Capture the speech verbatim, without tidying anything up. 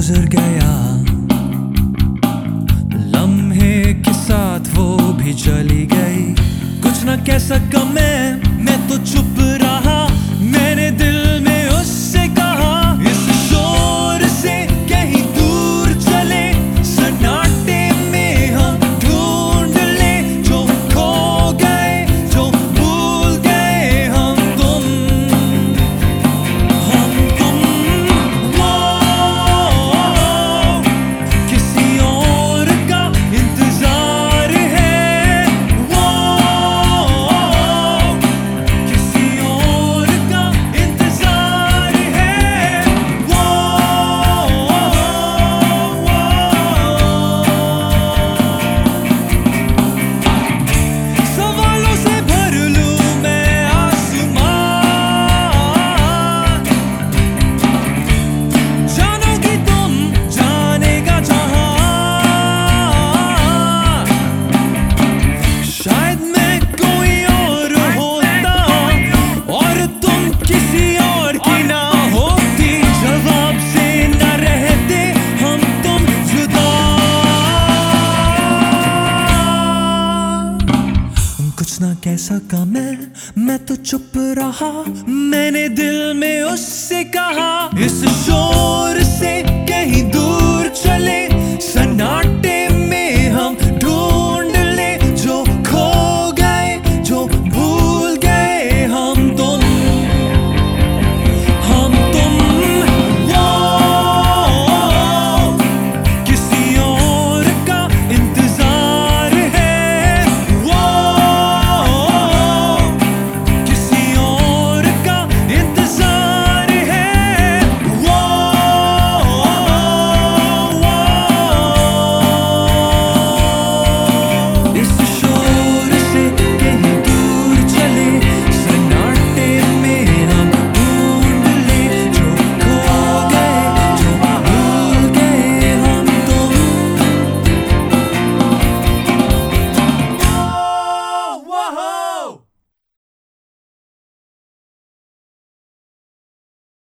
गुजर गया, लम्हे के साथ वो भी चली गई। कुछ ना कह सका मैं मैं तो चुप रहा। मैंने दिल में उससे कहा, इस शोर से कहीं दूर चले, सन्नाटे में हम ढूंढ ले जो खो गए, जो भूल गए हम तुम हम तुम वो किसी और का इंतजार है, वो किसी और का इंतजार है, वो सवालों से भर लूं मैं आसमान, जानोगी तुम जानेगा जहां। शायद मैं कोई और होता और तुम किसी और की ना होती, जवाब से न रहते हम तुम जुदा। कुछ ना कह सका मैं मैं तो चुप रहा। मैंने दिल में उससे कहा, इस शोर